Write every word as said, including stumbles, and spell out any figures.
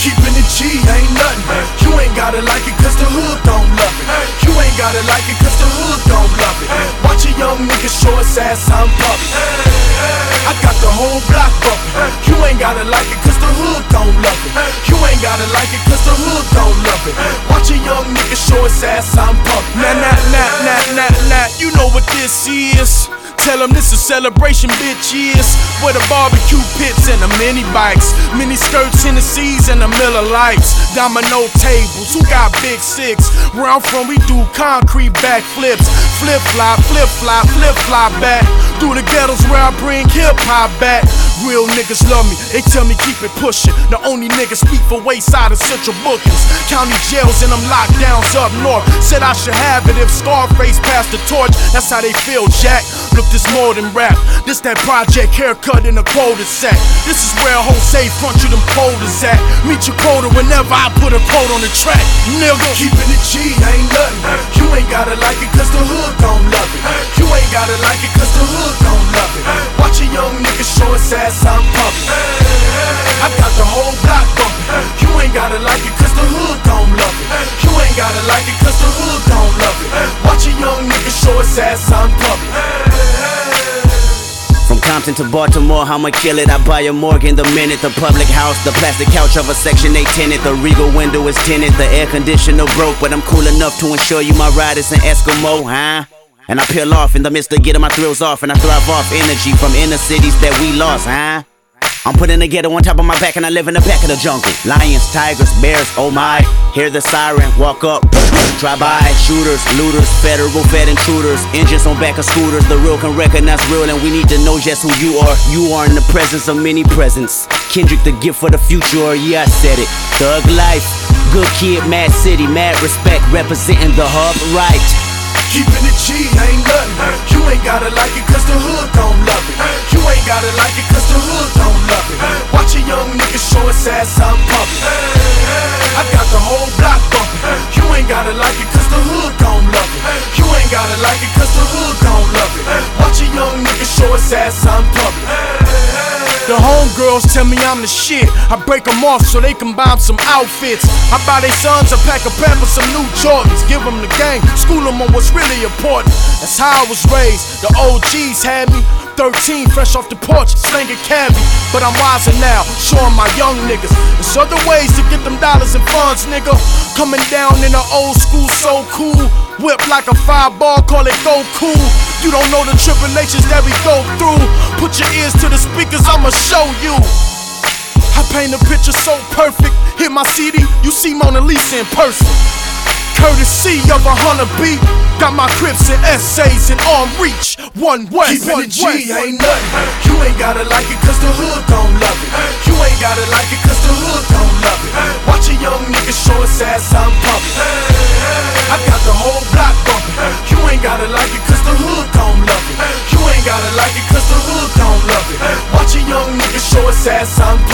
Keeping it G ain't nothing. You ain't gotta like it cause the hood don't love it. You ain't gotta like it cause the hood don't love it. Watch a young nigga show his ass I'm pumping. I got the whole block bumping. You ain't gotta like it cause the hood don't love it. You ain't gotta like it cause the hood don't love it. Watch a young nigga show his ass I'm pumping. Nah, nah, nah, nah, nah, nah. You know what this is. Tell them this a celebration, bitch, yes. Where the barbecue pits and the mini bikes, mini skirts, Hennessy's and the Miller Lights, domino tables, who got big six? Where I'm from, we do concrete backflips, flip flop, flip flop, flip flop back. Through the ghettos where I bring hip hop back. Real niggas love me, they tell me keep it pushing. The only niggas speak for Wayside and Central Bookings. County jails and them lockdowns up north. Said I should have it if Scarface passed the torch. That's how they feel, Jack. Look, this more than rap. This that project haircut in a quota sack. This is where Jose front you them quotas at. Meet your quota whenever I put a quote on the track, nigga. Keeping it G ain't nothing. You ain't gotta like it cause the hood don't love it. You ain't gotta like it cause the hood don't love it. Watch a young nigga show his ass I'm pumping. I got the whole block bumping. You ain't gotta like it cause the hood don't love it. You ain't gotta like it cause the hood don't love it. Watch a young nigga show his ass I'm pumping. From Compton to Baltimore, I'ma kill it. I buy a Morgan the minute. The public house, the plastic couch of a Section eight tenant. The Regal window is tinted. The air conditioner broke, but I'm cool enough to ensure you my ride is an Eskimo, huh? And I peel off in the midst of getting my thrills off, and I thrive off energy from inner cities that we lost, huh? I'm putting the ghetto on top of my back and I live in the back of the jungle. Lions, tigers, bears, oh my. Hear the siren, walk up, drive by. Shooters, looters, federal fed intruders. Engines on back of scooters, the real can recognize real. And we need to know just who you are. You are in the presence of many presents. Kendrick the gift for the future, or yeah I said it. Thug life, good kid, mad city, mad respect. Representing the hub right. Keeping it G ain't nothing. You ain't gotta like it cause the hood don't love it. You ain't gotta like it cause the hood don't love it. Watch a young nigga show his ass I'm pumping. I got the whole block bumping. You ain't gotta like it cause the hood don't love it. You ain't gotta like it cause the hood don't love it. Watch a young nigga show his ass I'm pumping. The homegirls tell me I'm the shit. I break them off so they can buy them some outfits. I buy their sons a pack of pep with some new Jordans. Give them the game, school them on what's really important. That's how I was raised. The O Gs had me thirteen, fresh off the porch, slinging cabbie. But I'm wiser now, showing my young niggas there's other ways to get them dollars and funds, nigga. Coming down in the old school, so cool. Whip like a fireball, call it go cool. You don't know the tribulations that we go through. Put your ears to the speakers, I'ma show you. I paint a picture so perfect. Hit my C D, you see Mona Lisa in person. Courtesy of a hunter beat. Got my Crips and essays in arm reach. One West, Keeping one it G West. ain't nothing. You ain't gotta like it cause the hood don't love it. You ain't gotta like it cause the hood don't love it. Watch a young nigga show his ass I'm pumping. I got the whole block bumping. You ain't gotta like it cause the hood don't love it. You ain't gotta like it cause the hood don't love it. Watch a young nigga show his ass I'm pumping.